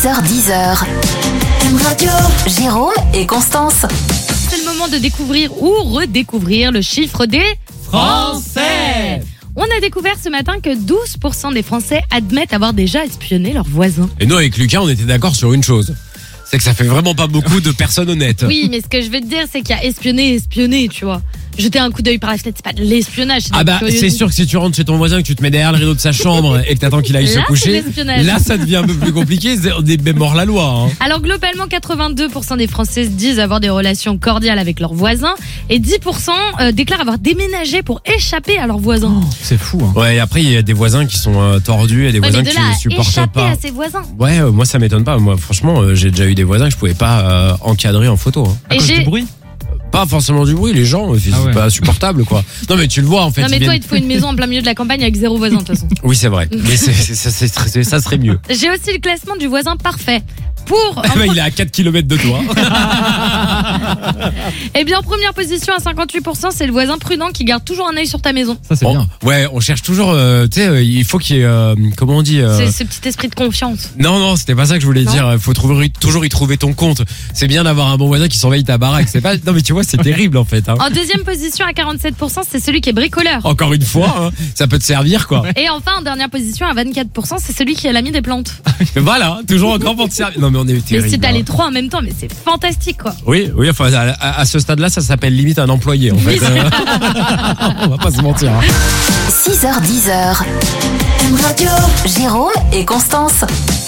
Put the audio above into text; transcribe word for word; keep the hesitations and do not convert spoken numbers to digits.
six heures dix. Radio. Jérôme et Constance. C'est le moment de découvrir ou redécouvrir le chiffre des Français. On a découvert ce matin que douze pour cent des Français admettent avoir déjà espionné leurs voisins. Et nous, avec Lucas, on était d'accord sur une chose. C'est que ça fait vraiment pas beaucoup de personnes honnêtes. Oui, mais ce que je veux te dire, c'est qu'il y a espionné et espionné, tu vois. Jeter un coup d'œil par la fenêtre, c'est pas de l'espionnage. Ah bah c'est sûr que si tu rentres chez ton voisin, que tu te mets derrière le rideau de sa chambre et que t'attends qu'il aille Là, se coucher, c'est l'espionnage. là ça devient un peu plus compliqué, c'est mort la loi. Hein. Alors globalement, quatre-vingt-deux pour cent des Français disent avoir des relations cordiales avec leurs voisins et dix pour cent euh, déclarent avoir déménagé pour échapper à leurs voisins. Oh, c'est fou. Hein. Ouais, et après il y a des voisins qui sont euh, tordus et des Ouais, voisins mais que de là tu ne à supportes échapper pas. à ses voisins. Ouais, euh, moi ça m'étonne pas. Moi franchement, euh, j'ai déjà eu des voisins que je pouvais pas euh, encadrer en photo. Hein. À Et cause j'ai- du bruit. Pas forcément du bruit, les gens, c'est Ah ouais. pas supportable quoi. Non mais tu le vois en fait. Non mais ils toi, viennent- il te faut une maison en plein milieu de la campagne avec zéro voisin de toute façon. Oui c'est vrai, mais c'est, c'est, c'est, c'est très- ça serait mieux. J'ai aussi le classement du voisin parfait. Pour, Ah bah, il est à quatre kilomètres de toi. eh bien, en première position à cinquante-huit pour cent, c'est le voisin prudent qui garde toujours un œil sur ta maison. Ça c'est Bon, bien. ouais, on cherche toujours, euh, tu sais, euh, il faut qu'il y ait, euh, comment on dit euh, C'est ce petit esprit de confiance. Non, non, c'était pas ça que je voulais Non. dire. Il faut trouver, toujours y trouver ton compte. C'est bien d'avoir un bon voisin qui surveille ta baraque. C'est pas, non mais tu vois, c'est terrible en fait. Hein. En deuxième position à quarante-sept pour cent, c'est celui qui est bricoleur. Encore une fois, hein, ça peut te servir quoi. Et enfin, en dernière position à vingt-quatre pour cent, c'est celui qui est l'ami des plantes. Mais voilà, toujours encore pour te servir. Non mais on est Mais terrible. si t'as hein. les trois en même temps, mais c'est fantastique quoi. Oui, oui, enfin, à, à- à ce stade-là, ça s'appelle limite un employé en fait. Oui, c'est- on va pas se mentir. Hein. six heures dix. Radio. Jérôme et Constance.